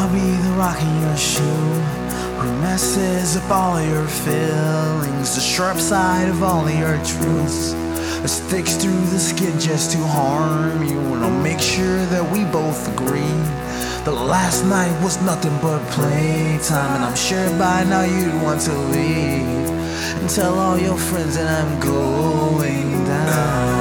I'll be the rock in your shoe, who messes up all your feelings, the sharp side of all your truths, that sticks through the skin just to harm you. And I'll make sure that we both agree the last night was nothing but playtime, and I'm sure by now you'd want to leave and tell all your friends that I'm going down.